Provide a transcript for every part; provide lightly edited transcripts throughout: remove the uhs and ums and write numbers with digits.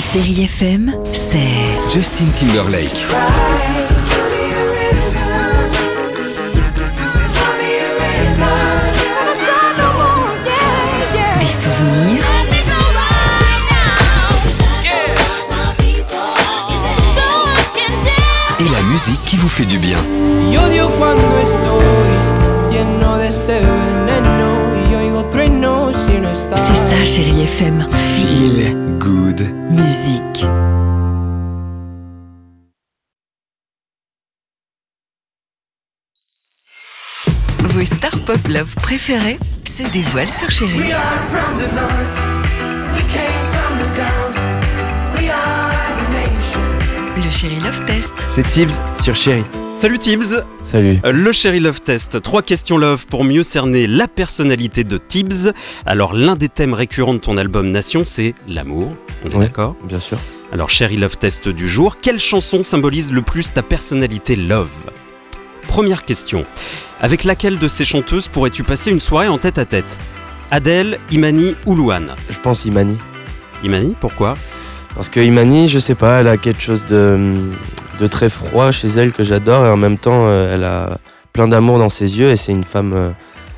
Chérie FM, c'est Justin Timberlake. des souvenirs, Et la musique qui vous fait du bien. Y odio cuando estoy lleno de este veneno y oigo truenos si no estás. c'est ça Chérie FM. Feel good. Musique. Vos stars pop love préférées se dévoilent sur Chérie. We are from the north, we came from the south, we are the nation. Le Chérie Love Test. C'est Tibbs sur Chérie. Salut Tibbs. Salut. Le Chérie Love Test, 3 questions love pour mieux cerner la personnalité de Tibbs. Alors l'un des thèmes récurrents de ton album Nation, c'est l'amour, on est Ouais. d'accord? Bien sûr. Alors Chérie Love Test du jour, quelle chanson symbolise le plus ta personnalité love? Première question, avec laquelle de ces chanteuses pourrais-tu passer une soirée en tête-à-tête? Adèle, Imani ou Louane? Je pense Imani. Imani, pourquoi? Parce que Imani, je sais pas, elle a quelque chose de très froid chez elle que j'adore et en même temps, elle a plein d'amour dans ses yeux et c'est une femme.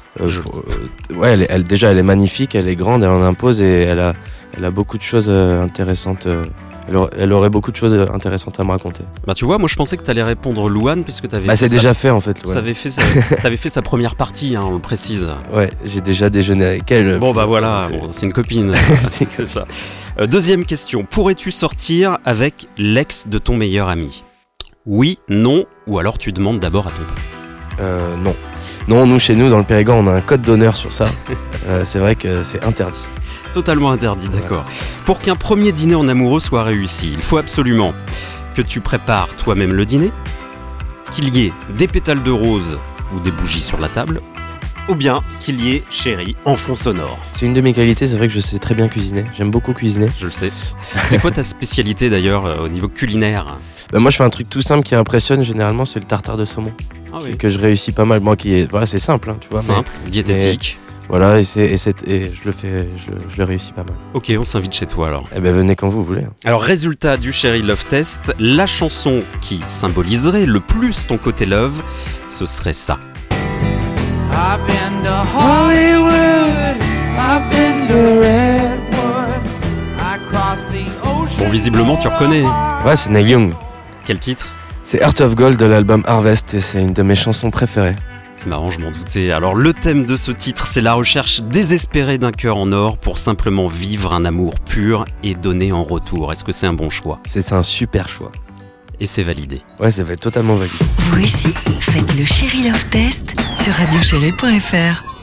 Ouais, déjà, elle est magnifique, elle est grande, elle en impose et elle a beaucoup de choses intéressantes. Elle aurait beaucoup de choses intéressantes à me raconter. Bah tu vois, moi je pensais que t'allais répondre Louane puisque t'avais Bah, c'est déjà fait en fait. Ouais. t'avais fait sa première partie, hein, on le précise. Ouais, j'ai déjà déjeuné avec elle. Bon bah voilà, C'est- bon, c'est une copine, c'est ça. Deuxième question, pourrais-tu sortir avec l'ex de ton meilleur ami? Oui, non, ou alors tu demandes d'abord à ton pote. Non. Non, nous, chez nous, dans le Périgord, on a un code d'honneur sur ça. C'est vrai que c'est interdit. Totalement interdit, d'accord. Pour qu'un premier dîner en amoureux soit réussi, il faut absolument que tu prépares toi-même le dîner, qu'il y ait des pétales de rose ou des bougies sur la table, ou bien qu'il y ait chérie en fond sonore. C'est une de mes qualités, c'est vrai que je sais très bien cuisiner. J'aime beaucoup cuisiner. Je le sais. C'est quoi ta spécialité d'ailleurs au niveau culinaire? Bah, moi, je fais un truc tout simple qui impressionne généralement, c'est le tartare de saumon. Ah Que je réussis pas mal. Moi, voilà, c'est simple, hein, tu vois. simple, diététique. Voilà, et je le fais, je le réussis pas mal. Ok, on s'invite chez toi alors. Eh ben, venez quand vous voulez. Alors, résultat du Chérie Love Test, la chanson qui symboliserait le plus ton côté love, ce serait ça. I've been to Hollywood, I've been to Redwood, I crossed the ocean. Bon, visiblement, tu reconnais. Ouais, c'est Neil Young. Quel titre? C'est Heart of Gold de l'album Harvest et c'est une de mes chansons préférées. C'est marrant, je m'en doutais. Alors, le thème de ce titre, c'est la recherche désespérée d'un cœur en or pour simplement vivre un amour pur et donner en retour. Est-ce que c'est un bon choix? C'est un super choix. Et c'est validé. Ouais, ça va être totalement valide. Vous aussi, faites le Chérie Love Test sur radiochérie.fr.